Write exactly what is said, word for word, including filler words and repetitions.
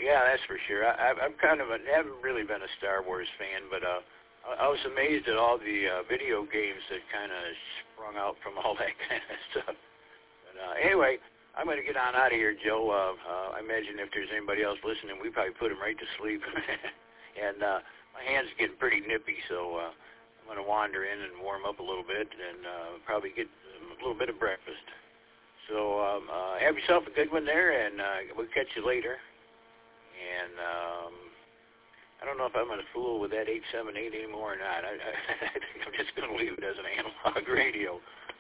yeah, that's for sure. I, I'm kind of a, haven't really been a Star Wars fan, but uh, I, I was amazed at all the uh, video games that kind of sprung out from all that kind of stuff. But uh, anyway, I'm going to get on out of here, Joe. Uh, uh, I imagine if there's anybody else listening, we probably put them right to sleep. And uh, my hands are getting pretty nippy, so uh, I'm going to wander in and warm up a little bit and uh, probably get a little bit of breakfast. So um, uh, have yourself a good one there, and uh, we'll catch you later. And um, I don't know if I'm going to fool with that eight seven eight anymore or not. I, I, I think I'm just going to leave it as an analog radio.